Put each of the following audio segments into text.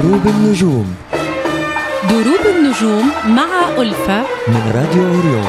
دروب النجوم. دروب النجوم مع ألفة من راديو أوريون.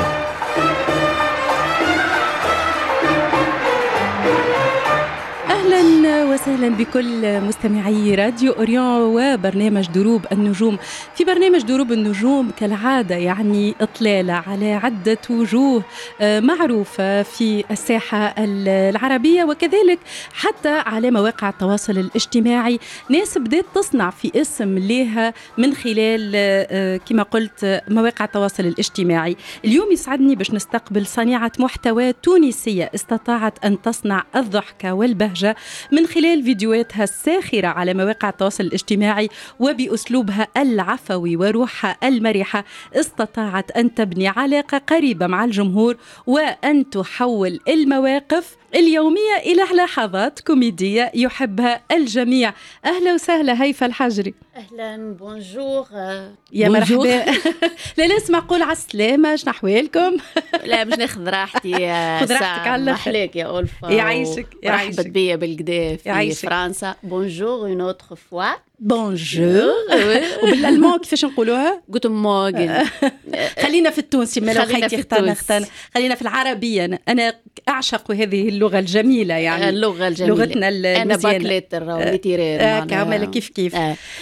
أهلا وسهلا بكل مستمعي راديو أوريون وبرنامج دروب النجوم. في برنامج دروب النجوم كالعادة يعني إطلالة على عدة وجوه معروفة في الساحة العربية وكذلك حتى على مواقع التواصل الاجتماعي، ناس بدأت تصنع في اسم لها من خلال كما قلت مواقع التواصل الاجتماعي. اليوم يسعدني باش نستقبل صانعة محتوى تونسية استطاعت أن تصنع الضحكة والبهجة من خلال فيديوهاتها الساخرة على مواقع التواصل الاجتماعي، وبأسلوبها العفوي وروحها المرحة استطاعت أن تبني علاقة قريبة مع الجمهور وأن تحول المواقف اليومية إلى لحظات كوميدية يحبها الجميع. أهلا وسهلا هيفا الحجري. أهلا بونجور. يا مرحبا. لا اسمع قول على السلامة، شنو أحوالكم؟ لا مش ناخذ راحتي. خذ راحتك على أحلاك يا ألفا. يعيشك مرحبا بيا بالكدا في فرنسا. بونجور اون اوتر فوا. بونجور. وبالألمان كيفاش نقولوها؟ قلت موغن. خلينا في التونسي، ما لو خيتي اختار. خلينا في العربية. أنا أعشق هذه اللغة الجميلة، يعني اللغة الجميلة لغتنا أنا باكليتر وميتيرير كامل كيف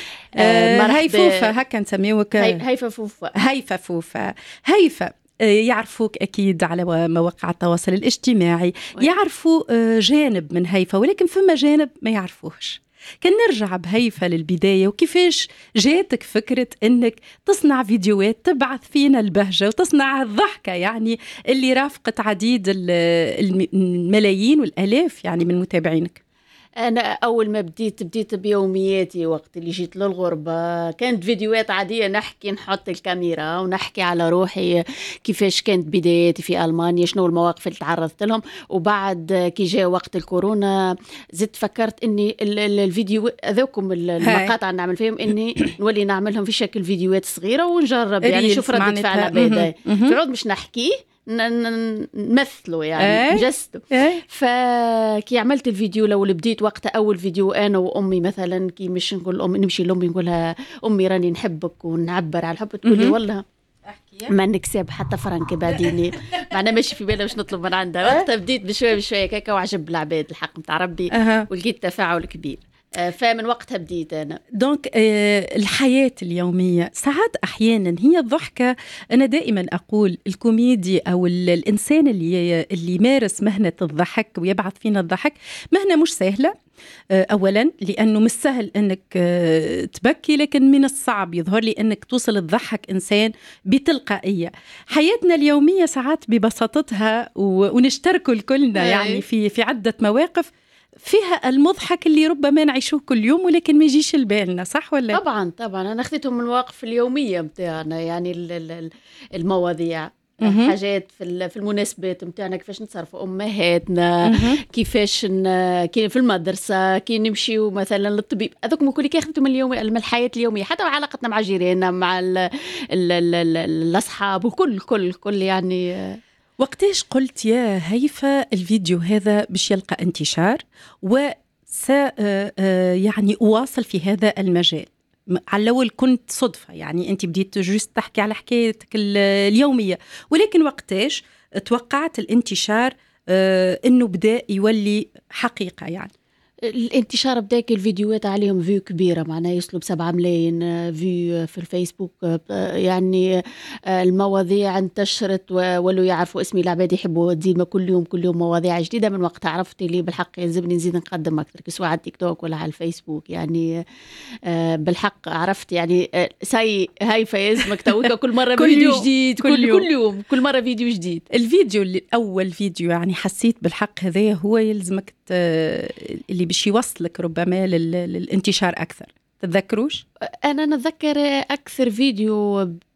هاي فوفا هكا نسميوك. هيفا فوفا. هيفا يعرفوك أكيد على مواقع التواصل الاجتماعي، يعرفوا جانب من هيفا، ولكن فما جانب ما يعرفوش. كان نرجع بهيفا للبداية، وكيفاش جاتك فكرة أنك تصنع فيديوهات تبعث فينا البهجة وتصنع الضحكة، يعني اللي رافقت عديد الملايين والآلاف يعني من متابعينك؟ أنا أول ما بديت بيومياتي وقت اللي جيت للغربة كانت فيديوهات عادية، نحط الكاميرا ونحكي على روحي كيفاش كانت بداياتي في ألمانيا، شنو المواقف اللي تعرضت لهم. وبعد كي جاء وقت الكورونا زدت فكرت إني الفيديو ذوكم المقاطع نعمل فيهم إني نولي نعملهم في شكل فيديوهات صغيرة ونجرب يعني شوف ردة فعل العباد. في عود مش نحكي نمثله يعني نجسده. فكي عملت الفيديو لو بديت وقت أول فيديو أنا وأمي مثلا، كي مش نقول أمي نمشي لأمي نقولها أمي راني نحبك ونعبر على الحب، تقولي والله ما نكسب حتى فرنك بعديني معنا ماشي في بالي مش نطلب من عندها. وقتها بديت بشوية كيكا وعجب العباد الحق متاع ربي ولقيت تفاعل كبير. فمن وقتها بديت أنا. دونك الحياة اليومية ساعات أحيانا هي الضحكة. أنا دائما أقول الكوميدي أو الإنسان اللي يمارس مهنة الضحك ويبعث فينا الضحك مهنة مش سهلة. أولا لأنه مش سهل أنك تبكي، لكن من الصعب يظهر لي أنك توصل تضحك إنسان بتلقائية. حياتنا اليومية ساعات ببساطتها ونشتركوا الكلنا يعني في عدة مواقف فيها المضحك اللي ربما نعيشوه كل يوم ولكن ما يجيش البالنا، صح ولا؟ طبعا أنا أخذتهم من المواقف اليومية متاعنا، يعني المواضيع حاجات في المناسبات متاعنا، كيفاش نتصرفوا أمهاتنا، كيفاش كي في المدرسة كي نمشيو مثلا للطبيب، هذوك كل كي أخذتهم من الحياة اليومية، حتى علاقتنا مع جيراننا مع الأصحاب وكل يعني. وقتاش قلت يا هيفا الفيديو هذا باش يلقى انتشار يعني أواصل في هذا المجال؟ على الأول كنت صدفة، يعني أنت بديت جوست تحكي على حكايتك اليومية، ولكن وقتاش توقعت الانتشار أنه بدأ يولي حقيقة؟ يعني الانتشار بداك الفيديوهات عليهم فيو كبيرة، معناه يوصلوا ب7 ملايين فيو في الفيسبوك. يعني المواضيع انتشرت ولو يعرفوا اسمي، العباد يحبوا ديما كل يوم مواضيع جديدة. من وقت عرفت اللي بالحق يلزمني نزيد نقدم أكثر، سواء على التيك توك ولا على الفيسبوك. يعني بالحق عرفت يعني هاي فيزمك توك كل مرة فيديو جديد، كل يوم كل مرة فيديو جديد. الفيديو اللي أول فيديو يعني حسيت بالحق هذا هو يلزمك اللي باش يوصلك ربما للانتشار أكثر، تتذكروش؟ أنا نتذكر أكثر فيديو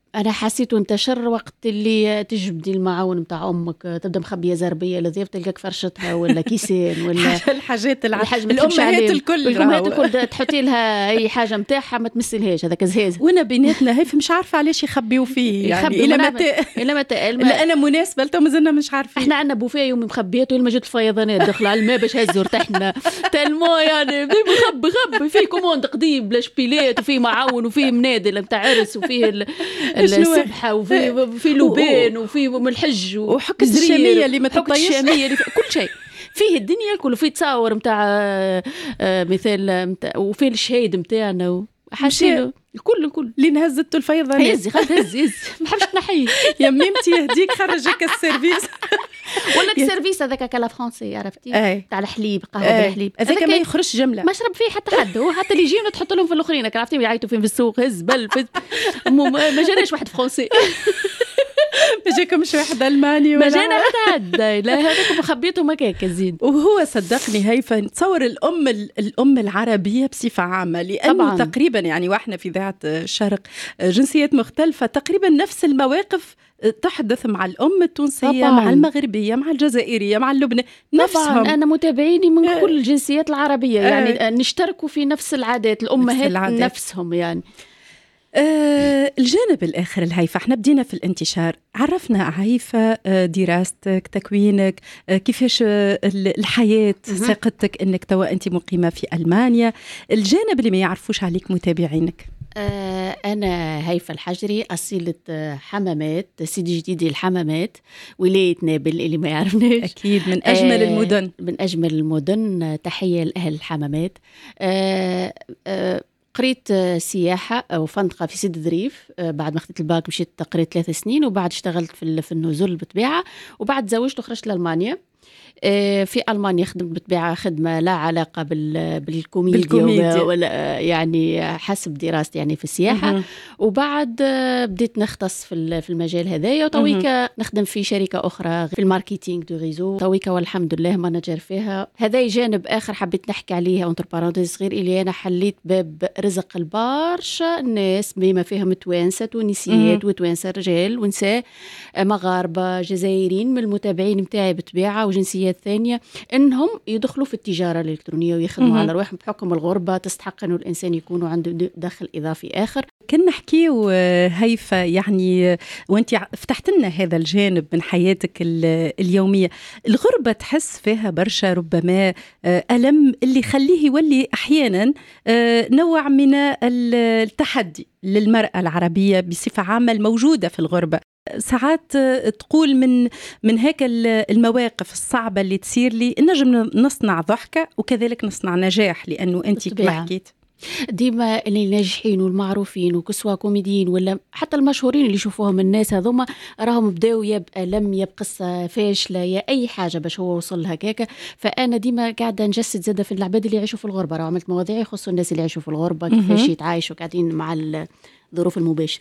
انا حسيته انتشر وقت اللي تجبدي المعاون متاع امك تبدا مخبيه زربيه لذيذ تلقاك فرشتها ولا كيسين ولا الحاجات الامهات الكل تحطي لها اي حاجه متاعها ما تمثلهاش هذاك زهاز. وانا بيناتنا هيف مش عارفه علاش يخبيو فيه يعني الى متى انا مناسبه لتو مازلنا مش عارفين. احنا عندنا بوفيه يوم مخبيته لما جات الفيضانات دخلوا على الماء باش هزوا ارتحنا تلمو يعني مخبي فيه كوموند قديم بلا شبيلات وفيه معاون وفيه منادل نتاع عرس وفيه السبحه وفيه لوبان وفيه من الحج وحك الشاميه اللي ما تطيش كل شيء فيه الدنيا كله فيه تصاور نتاع مثال وفيه الشهيد نتاعنا حاشيله الكل اللي نهزته الفيضانات هزي ما حبش تنحيه يا ميمتي يهديك خرجك السيرفيس ولا السيرفيس هذاك كلا فرنسي عرفتي تاع الحليب قهوه بالحليب هذاك ما يخرجش جمله ما شرب فيه حتى حد هو حتى اللي يجينا تحط لهم في الاخرين عرفتي يعيطوا فين في السوق هز بل ما جاناش واحد فرنسي ما جاكمش واحد الماني ما جانا حد لا هذاك مخبيتهم هكاك زين. وهو صدقني هيفا نتصور الام العربيه بصفه عامه لانه طبعاً. تقريبا يعني واحنا في ذات الشرق جنسيات مختلفه تقريبا نفس المواقف تحدث مع الأم التونسية طبعاً. مع المغربية مع الجزائرية مع اللبنانية نفسهم. أنا متابعيني من كل الجنسيات العربية يعني نشتركوا في نفس العادات الأمهات نفسهم يعني. الجانب الآخر الهيفا احنا بدينا في الانتشار عرفنا هيفا دراستك تكوينك كيفاش الحياة ساقتك انك توا انت مقيمة في ألمانيا الجانب اللي ما يعرفوش عليك متابعينك. أنا هيفا الحجري أصيلة حمامات سيدي جديدي الحمامات ولاية نابل اللي ما يعرفناش أكيد من أجمل المدن من أجمل المدن تحية لأهل الحمامات. قريت سياحة أو فندقة في سيد ظريف بعد ما أخذت الباك مشيت قريت 3 سنين وبعد اشتغلت في النزول بالطبيعة وبعد تزوجت وخرجت لألمانيا. في ألمانيا خدمت بالطبيعة خدمة لا علاقة بالكوميديا ولا يعني حسب دراستي يعني في السياحة وبعد بديت نختص في المجال هذايا وطويكا نخدم في شركة أخرى في الماركتينج دو ريزو طويكا والحمد لله مانجر فيها. هذا جانب آخر حبيت نحكي عليها انتر بارانتيز صغير اللي أنا حليت باب رزق البارشة الناس بما فيهم توانسة تونسيات وتوانسة رجال ونساء مغاربة جزائريين من المتابعين متاعي بالطبيعة وجنسيات ثانية إنهم يدخلوا في التجارة الإلكترونية ويخدموا على روحهم بحكم الغربة تستحق إنه الإنسان يكون عنده دخل إضافي آخر. كنا نحكي هيفا يعني وانت فتحت لنا هذا الجانب من حياتك اليومية الغربة تحس فيها برشا ربما ألم اللي يخليه يولي أحيانا نوع من التحدي للمرأة العربية بصفة عامة الموجودة في الغربة. ساعات تقول من هيك المواقف الصعبة اللي تصير لي نجم نصنع ضحكة وكذلك نصنع نجاح لأنه أنت كما حكيت ديما اللي ناجحين والمعروفين وكسوا كوميديين ولا حتى المشهورين اللي يشوفوهم الناس هذوما راهم بداوا يبقى لم يبقى قصة فاشلة يا أي حاجة باش هو وصل هكاكا. فأنا ديما قاعدة نجسد زادة في العباد اللي يعيشوا في الغربة راه عملت مواضيع يخصوا الناس اللي يعيشوا في الغربة كيفاش يتعايشوا قاعدين مع ظروف المباشر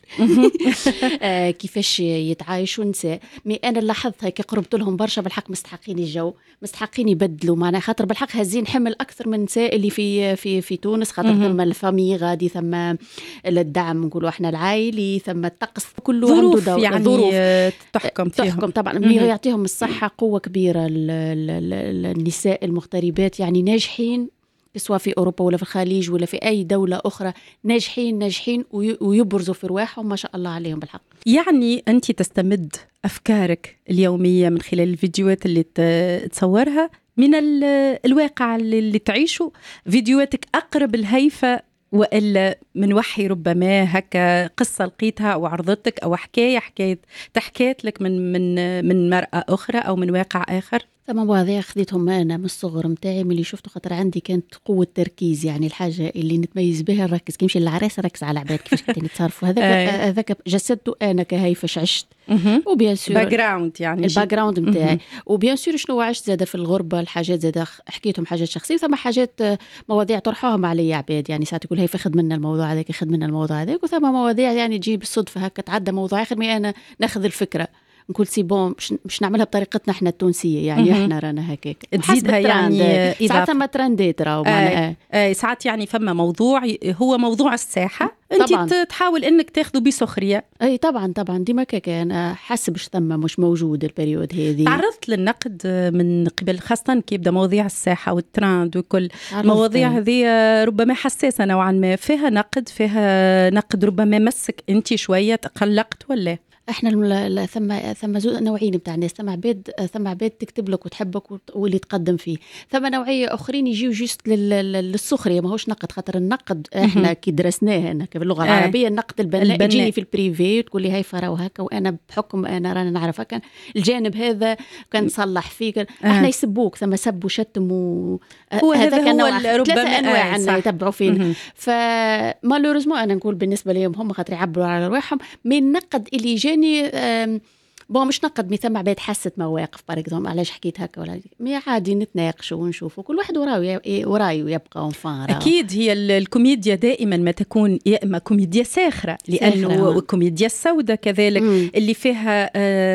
كيفاش يتعايشوا نساء. مي انا لاحظت هيك قربت لهم برشا بالحق مستحقين الجو مستحقين يبدلوا معناها خاطر بالحق هزين حمل اكثر من نساء اللي في تونس خاطر ثم الفامي غادي ثم الدعم نقولوا احنا العائلي ثم الطقس كله عنده دور يعني ظروف تحكم طبعا يعطيهم الصحة قوة كبيرة النساء المغتربات يعني ناجحين سواء في أوروبا ولا في الخليج ولا في أي دولة أخرى ناجحين ويبرزوا في رواحهم ما شاء الله عليهم بالحق. يعني أنت تستمد أفكارك اليومية من خلال الفيديوهات اللي تصورها من الواقع اللي تعيشه فيديوهاتك أقرب الهيفا وإلا من وحي ربما هكا قصة لقيتها أو عرضتك أو حكاية تحكيت لك من مرأة أخرى أو من واقع آخر. ثم مواضيع خذيتهم أنا من الصغر متاعي من اللي شفته خاطر عندي كانت قوة تركيز يعني الحاجة اللي نتميز بها نركز كي نمشي للعراس نركز على العباد كيفاش قاعدين يتصرفوا هذاك جسدته أنا كهيفاش عشت وبيان سور باك جراوند يعني الباك جراوند متاعي وبيان سور شنو عشت زاده في الغربة الحاجات زاده حكيتهم حاجات شخصية ثم حاجات مواضيع طرحوهم علي عباد يعني ساعات يقول هيفا خد منا الموضوع هذاك خد منا الموضوع هذاك وثم مواضيع يعني تجي بالصدفة هكا تعدى موضوع آخر مي أنا ناخذ الفكرة نقول سي بون مش نعملها بطريقتنا احنا التونسيه يعني احنا رانا هكاك تزيدها يعني ساعات ما ترندات راهو ساعات يعني فما موضوع هو موضوع الساحه انت طبعاً. تحاول انك تاخذه بسخريه. اي طبعا انا كان حاسه باش ثم مش موجود البريود هذه. تعرضت للنقد من قبل، خاصه كي يبدا مواضيع الساحه والترند وكل المواضيع هذه ربما حساسه نوعا ما، فيها نقد ربما مسك انت شويه تقلقت ولا؟ احنا ثم نوعين بتاع الناس، ثم عباد تكتب لك وتحبك واللي تقدم فيه، ثم نوعيه اخرين يجيو جيست للسخريه، ماهوش نقد. خاطر النقد احنا كي درسناه هنا باللغه العربيه، النقد البناء تجيني في البريفي تقول لي هاي فرا وهكا، وانا بحكم انا رانا نعرف هكا الجانب هذا كان نصلح فيه. احنا يسبوك ثم سب وشتم هذا كان ثلاثه انواع يتبعوا فيه. فمالوريزمون انا نقول بالنسبه لهم هم خاطر يعبروا على رواحهم من نقد اللي جاني مش نقد ثم عباد حست مواقف باركزوم علاش حكيت هكا ولا مي عادي نتناقشوا ونشوفوا كل واحد وراي ويبقى اونفان. اكيد هي الكوميديا دائما ما تكون يا اما كوميديا ساخره لانه الكوميديا السوداء كذلك اللي فيها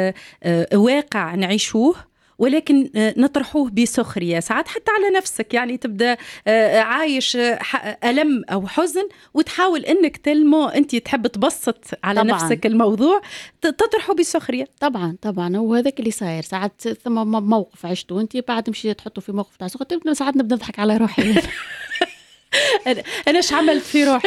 واقع نعيشوه ولكن نطرحوه بسخرية، ساعات حتى على نفسك، يعني تبدأ عايش ألم أو حزن وتحاول أنك تلمو أنت تحب تبسط على طبعاً. نفسك الموضوع تطرحه بسخرية. طبعا هو هذاك اللي صاير. ساعات ثم موقف عشته وانت بعد مشي تحطه في موقف تاع سخرية، ساعات نبدأ نضحك على روحي. أنا إيش عملت في روحي؟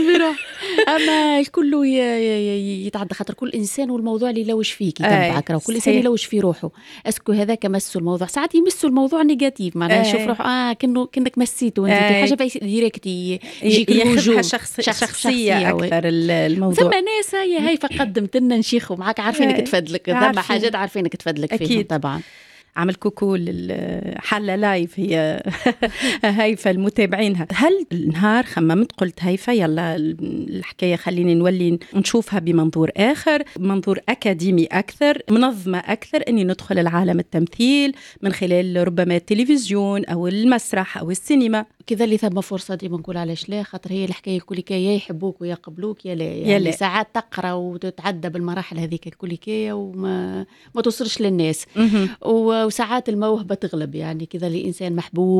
أما الكل يتعدى خاطر كل إنسان والموضوع اللي يلوش فيك يتبعك، كل إنسان يلوش في روحه. أسكو هذا كمسوا الموضوع، ساعات يمسوا الموضوع نيجاتيف، معناها يشوف روح كأنك مسيته وانت حاجة ديريكت يجيك الهجوم شخصية أكثر الموضوع. ثم ناس هاي فقدمت لنا نشيخوا معك عارفينك تفدلك، ثم حاجات عارفينك تفدلك فيهم طبعا. عمل كوكو للحلة لايف هي هيفا المتابعينها. هل النهار خممت قلت هيفا يلا الحكاية خليني نولي نشوفها بمنظور آخر، منظور أكاديمي أكثر، منظمة أكثر، أني ندخل العالم التمثيل من خلال ربما التلفزيون أو المسرح أو السينما؟ كذا اللي ثم فرصة ديما نقول علاش لا، خاطر هي الحكاية كليكية يا يحبوك ويقبلوك يا لا، يعني ساعات تقرأ وتتعدى بالمراحل هذيك الكليكية وما توصلش للناس. وساعات الموهبة تغلب، يعني كذا الإنسان محبوب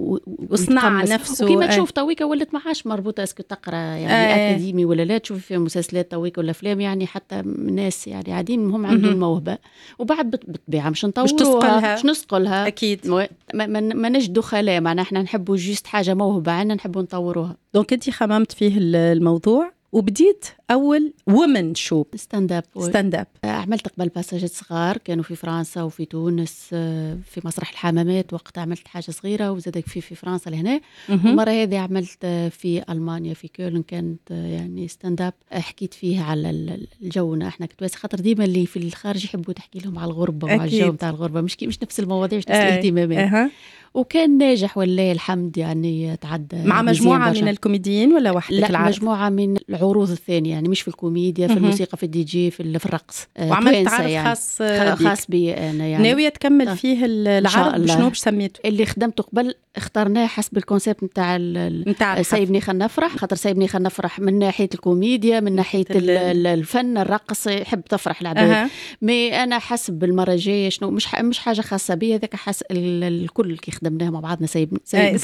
وصنع نفسه. وكما تشوف تويكا ولت معاش مربوطة اسكو تقرأ يعني أكاديمي ولا لا، تشوف في مسلسلات تويكا ولا أفلام، يعني حتى الناس يعني عادين هم عندهم الموهبة وبعد بتبيعها مش نطوروها مش نسقلها أكيد ما نجدو خلاء، معناها احنا نحبوا جيست حاجة موهبة عنا نحبوا نطوروها. دونك انتي خممت فيه الموضوع وبديت أول وومن شو ستاند اب. عملت قبل باساجات صغار كانوا في فرنسا وفي تونس في مسرح الحمامات، وقت عملت حاجة صغيرة وزادك في فرنسا لهنا. المرة هذه عملت في ألمانيا في كولن، كانت يعني ستاند اب حكيت فيها على الجونا احنا كتواس، خاطر ديما اللي في الخارج يحبوا تحكي لهم على الغربة وعلى الجو بتاع الغربة، مش نفس المواضيع مش نفس الاهتمامات. وكان ناجح والله الحمد، يعني تعدى مع مجموعة من الكوميديين ولا وحدك؟ لا مجموعة من العروض الثانية، يعني مش في الكوميديا، في الموسيقى، في الدي جي، في الرقص. وعملت عرض يعني خاص بي أنا، يعني ناوية تكمل فيه العرض؟ شنو باش سميته؟ اللي خدمته قبل اخترناه حسب الكونسيبت نتاع سايبني خلنا نفرح، خاطر سايبني خلنا نفرح من ناحية الكوميديا، من ناحية الفن الرقص، يحب تفرح العباد. مي أنا حسب المرة الجاية شنو مش حاجة خاصة بي، هذاك حسب الكل كي خدمناه مع بعضنا سايبني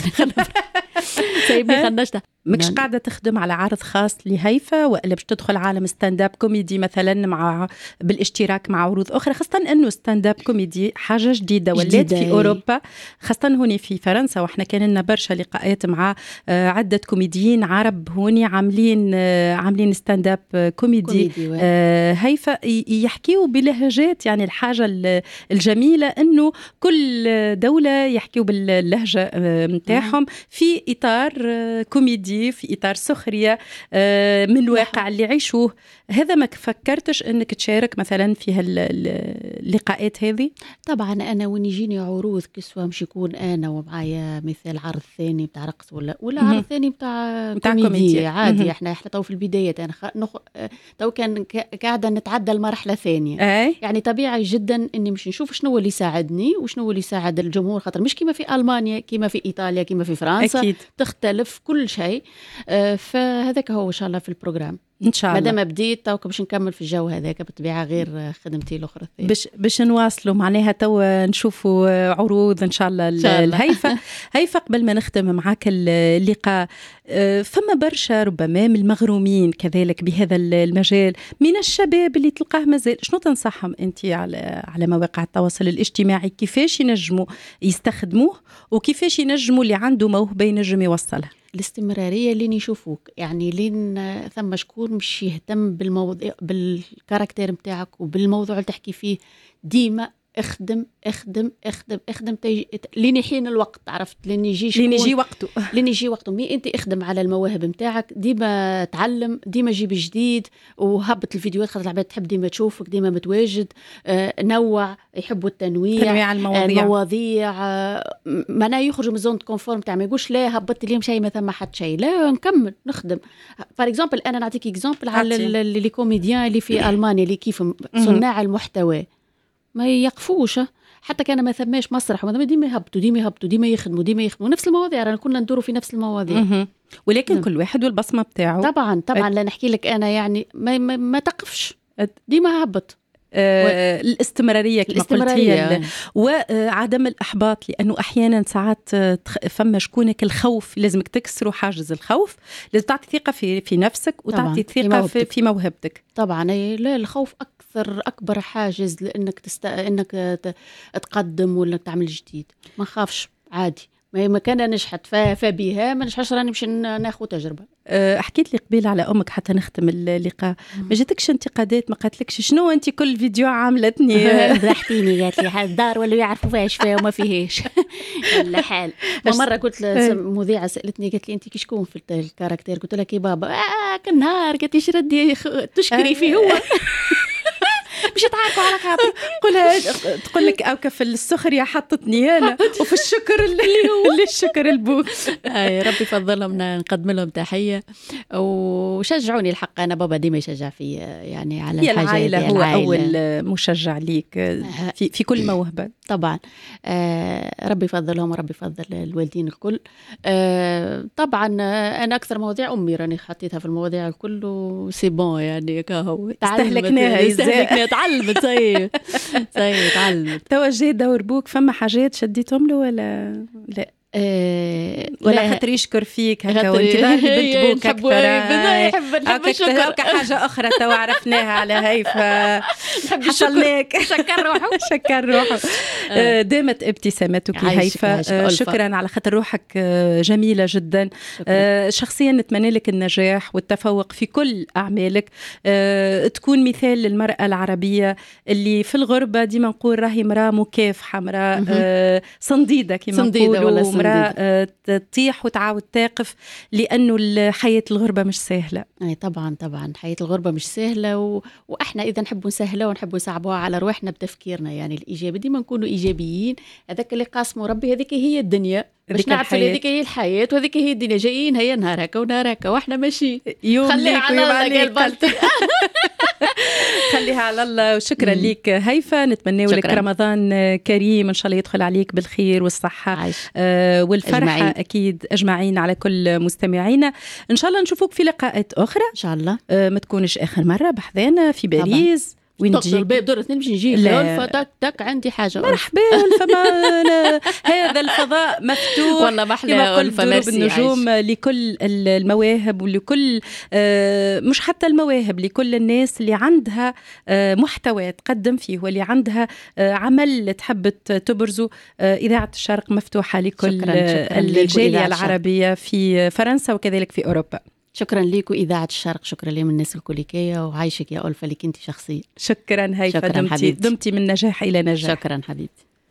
خلنا مش قاعدة تخدم على عرض خاص لهيفا، ولا باش تدخل عالم ستاند اب كوميدي مثلا بالاشتراك مع عروض أخرى، خاصة أنه ستاند اب كوميدي حاجة جديدة ولات في أوروبا، خاصة هوني في فرنسا، وإحنا كان لنا برشا لقاءات مع عدة كوميديين عرب هوني عاملين ستاند اب كوميدي. هيفا يحكيوا بلهجات، يعني الحاجة الجميلة أنه كل دولة يحكيوا باللهجة متاعهم في إطار كوميدي، في إطار سخرية من الواقع اللي يعيشوه. هذا ما فكرتش أنك تشارك مثلا في اللقاءات هذه؟ طبعا أنا وين يجيني عروض كسوة مش يكون أنا ومعايا مثال عرض ثاني بتاع رقص ولا عرض ثاني بتاع كوميديا عادي. احنا تو في البداية أنا تو كان قاعدة نتعدى المرحلة ثانية. يعني طبيعي جدا أني مش نشوف شنو اللي يساعدني وشنو اللي يساعد الجمهور، خاطر مش كما في ألمانيا كما في إيطاليا كما في فرنسا أكيد. تختلف كل شيء. شوي. فهذاك هو إن شاء الله في البروجرام ان شاء الله. مادام بديت توك باش نكمل في الجو هذاك بالطبيعه غير خدمتي الاخرى باش نواصلوا معناها توا نشوفوا عروض ان شاء الله الهيفا. هيفا قبل ما نختم معاك اللقاء، فما برشا ربما من المغرومين كذلك بهذا المجال من الشباب اللي تلقاه مازال، شنو تنصحهم انت على مواقع التواصل الاجتماعي كيفاش ينجموا يستخدموه وكيفاش ينجموا اللي عنده موهبه ينجم يوصلها؟ الاستمرارية لين يشوفوك، يعني لين ثم شكون مش يهتم بالموضوع بالكاركتير متاعك وبالموضوع اللي تحكي فيه. ديما اخدم اخدم اخدم اخدم لين يحين الوقت، عرفت؟ لين يجي وقته لين يجي وقته. مي انت اخدم على المواهب متاعك، ديما تعلم، ديما جيب جديد وهبط الفيديوهات خاطر العباد تحب ديما تشوفك، ديما متواجد. نوع، يحبوا التنويع المواضيع. ما يخرجوا من زون كونفورم تاع ما يقولش لا هبطت اليوم شيء ما ثم حد شيء، لا نكمل نخدم. فار اكزامبل انا نعطيك اكزامبل على اللي كوميديان اللي في ألمانيا اللي كيف صناع المحتوى ما يقفوش، حتى كان ما ثماش مسرح ديما يهبطوا ديما يخدموا نفس المواضيع، رانا كنا ندوروا في نفس المواضيع. ولكن كل واحد والبصمه بتاعه. طبعا لا نحكي لك انا يعني ما تقفش، ديما هبط. الاستمرارية كما قلت هي وعدم الإحباط، لأنه أحيانا ساعات فما شكونك الخوف، لازمك تكسروا حاجز الخوف، لازم تعطي ثقة في نفسك وتعطي ثقة في موهبتك. طبعا لا، الخوف أكبر حاجز لأنك إنك تقدم ولا تعمل جديد. ما خافش عادي، ما كان نجحت فبها ما نجحش راني مش ناخذ تجربة. حكيت لي قبيل على أمك حتى نختم اللقاء، ما جاتكش انتقادات؟ ما قالتلكش شنو أنت كل فيديو عاملتني ضحكتيني؟ قالت لي هالدار ولا يعرفوا فيهاش فيها وما فيهاش لا حال. مرة قلت مذيعة سألتني قالت لي أنت كي شكون في الكاركتير؟ قلت لها كي بابا. كان نهار قالت لي شردي تشكري فيه هو مش تعاركوا على خاطري. تقول لك أو في السخرية حطتني أنا وفي الشكر اللي الشكر البوك. ربي يفضلهم، نقدم لهم تحية وشجعوني. الحق أنا بابا ديما يشجع في يعني على الحاجة. العائلة هو أول مشجع ليك في كل موهبة طبعا. ربي يفضلهم وربي يفضل الوالدين الكل. طبعا أنا أكثر مواضيع أمي راني حطيتها في المواضيع الكل وسيبون يعني كهو استهلكناها تعلمت تعلمت. توجه دور بوك، فما حاجات شديتهم له ولا لا؟ ولا خاطر يشكر فيك هكا وانت باهي بنت بوك اكثر؟ نحب حاجه اخرى تو عرفناها على هيفا حصلناك. شكر روحه. دامت ابتسامتك هيفا. شكرا على خاطر روحك جميله جدا. شخصيا نتمنى لك النجاح والتفوق في كل اعمالك، تكون مثال للمراه العربيه اللي في الغربه. ديما نقول راهي مراه مكافحه، مراه صنديده كما نقولوا، تطيح وتعاود تقف، لأنه الحياة الغربة مش سهلة. أي طبعا حياة الغربة مش سهلة وإحنا إذا نحبوا نسهلها ونحبوا نصعبوها على روحنا بتفكيرنا يعني الإيجابي، ديما نكونوا إيجابيين. هذاك اللي قاسمه ربي، هذيك هي الدنيا، باش نعرف هذيك هي الحياة وهذيك هي الدنيا. جايين هيا نهار هكا ونهار هكا واحنا ماشي خليها على الله. خليها على الله. وشكرا لك هيفا، نتمنى لك رمضان كريم إن شاء الله يدخل عليك بالخير والصحة والفرحة أجمعين. أكيد أجمعين على كل مستمعينا. إن شاء الله نشوفوك في لقاءات أخرى إن شاء الله. ما تكونش آخر مرة بحذانا في باريس. وين تجي الباب دور اثنين باش نجي الفا تك عندي حاجه. مرحبا فما هذا الفضاء مفتوح والله ما احلى الفا. بالنجوم لكل المواهب ولكل مش حتى المواهب، لكل الناس اللي عندها محتوى تقدم فيه واللي عندها عمل تحب تبرزه. إذاعة الشرق مفتوحة لكل الجالية العربية في فرنسا وكذلك في أوروبا. شكرا ليكم إذاعة الشرق، شكرا لي من الناس الكوليكية، وعايشك يا ألفا لك أنت شخصيا. شكرا هيفا، دمتي من نجاح إلى نجاح. شكرا حبيبتي.